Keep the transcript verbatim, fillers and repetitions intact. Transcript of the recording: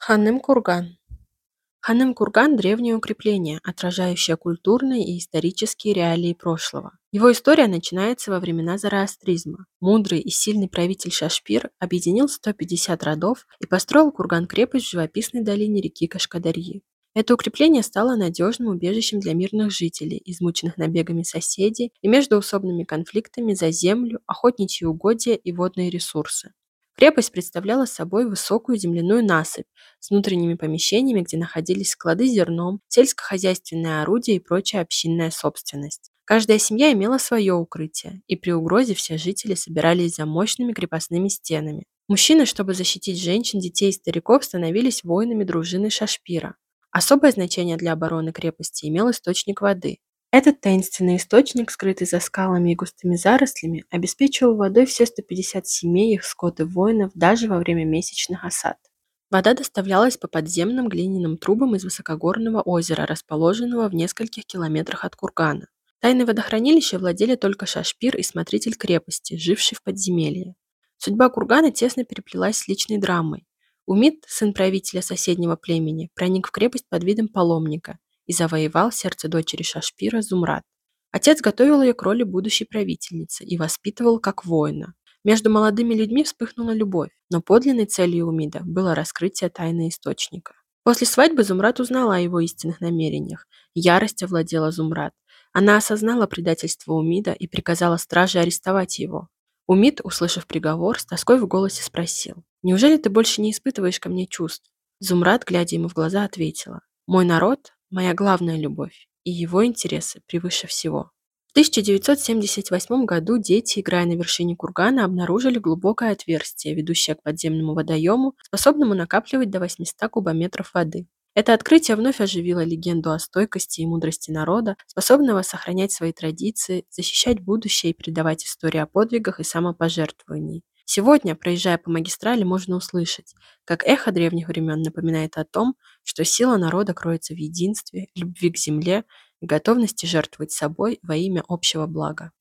Ханым-Курган. Ханым-Курган – древнее укрепление, отражающее культурные и исторические реалии прошлого. Его история начинается во времена зороастризма. Мудрый и сильный правитель Шашпир объединил сто пятьдесят родов и построил курган-крепость в живописной долине реки Кашкадарьи. Это укрепление стало надежным убежищем для мирных жителей, измученных набегами соседей и междоусобными конфликтами за землю, охотничьи угодья и водные ресурсы. Крепость представляла собой высокую земляную насыпь с внутренними помещениями, где находились склады с зерном, сельскохозяйственное орудие и прочая общинная собственность. Каждая семья имела свое укрытие, и при угрозе все жители собирались за мощными крепостными стенами. Мужчины, чтобы защитить женщин, детей и стариков, становились воинами дружины Шашпира. Особое значение для обороны крепости имел источник воды. Этот таинственный источник, скрытый за скалами и густыми зарослями, обеспечивал водой все сто пятьдесят семей, их скот и воинов даже во время месячных осад. Вода доставлялась по подземным глиняным трубам из высокогорного озера, расположенного в нескольких километрах от кургана. Тайны водохранилища владели только Шашпир и смотритель крепости, живший в подземелье. Судьба кургана тесно переплелась с личной драмой. Умид, сын правителя соседнего племени, проник в крепость под видом паломника и завоевал сердце дочери Шашпира Зумрад. Отец готовил ее к роли будущей правительницы и воспитывал как воина. Между молодыми людьми вспыхнула любовь, но подлинной целью Умида было раскрытие тайны источника. После свадьбы Зумрад узнала о его истинных намерениях. Ярость овладела Зумрад. Она осознала предательство Умида и приказала страже арестовать его. Умид, услышав приговор, с тоской в голосе спросил: «Неужели ты больше не испытываешь ко мне чувств?» Зумрад, глядя ему в глаза, ответила: «Мой народ – моя главная любовь, и его интересы превыше всего». В тысяча девятьсот семьдесят восьмом году дети, играя на вершине кургана, обнаружили глубокое отверстие, ведущее к подземному водоему, способному накапливать до восьмисот кубометров воды. Это открытие вновь оживило легенду о стойкости и мудрости народа, способного сохранять свои традиции, защищать будущее и передавать истории о подвигах и самопожертвовании. Сегодня, проезжая по магистрали, можно услышать, как эхо древних времен напоминает о том, что сила народа кроется в единстве, любви к земле и готовности жертвовать собой во имя общего блага.